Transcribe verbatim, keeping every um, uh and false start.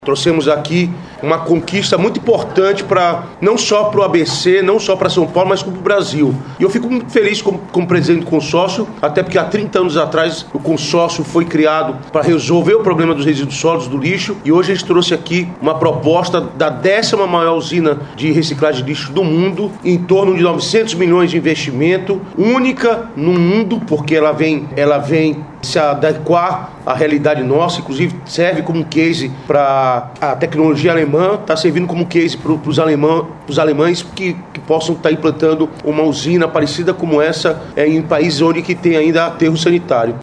Trouxemos aqui uma conquista muito importante para não só para o A B C, não só para São Paulo, mas como para o Brasil. E eu fico muito feliz como, como presidente do consórcio, até porque há trinta anos atrás o consórcio foi criado para resolver o problema dos resíduos sólidos, do lixo, e hoje a gente trouxe aqui uma proposta da décima maior usina de reciclagem de lixo do mundo, em torno de novecentos milhões de investimento, única no mundo, porque ela vem, ela vem se adequar à realidade nossa, inclusive serve como case para a tecnologia alemã, está servindo como case para os alemã, alemães que, que possam estar implantando uma usina parecida como essa é, em países onde que tem ainda aterro sanitário.